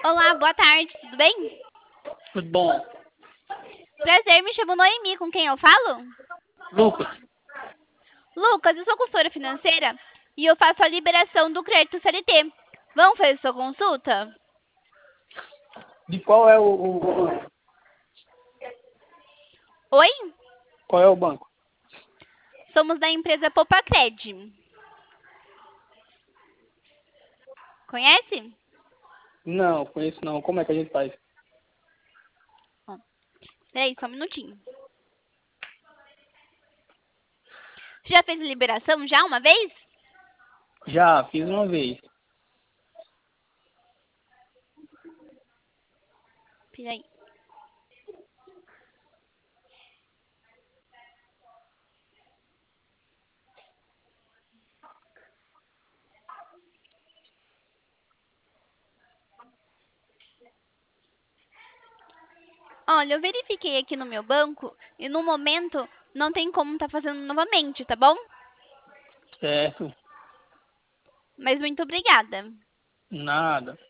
Olá, boa tarde, tudo bem? Tudo bom? Prazer, me chamo Noemi, com quem eu falo? Lucas, Lucas, eu sou consultora financeira e eu faço a liberação do crédito CLT. Vamos fazer sua consulta? de qual é o banco? Oi? Qual é o banco? Somos da empresa Popacred. Conhece? Não, conheço não. Como é que a gente faz? Ó, peraí, só um minutinho. Você já fez a liberação já uma vez? Já fiz uma vez. Peraí. Olha, eu verifiquei aqui no meu banco e no momento não tem como tá fazendo novamente, tá bom? Certo. Mas muito obrigada. Nada.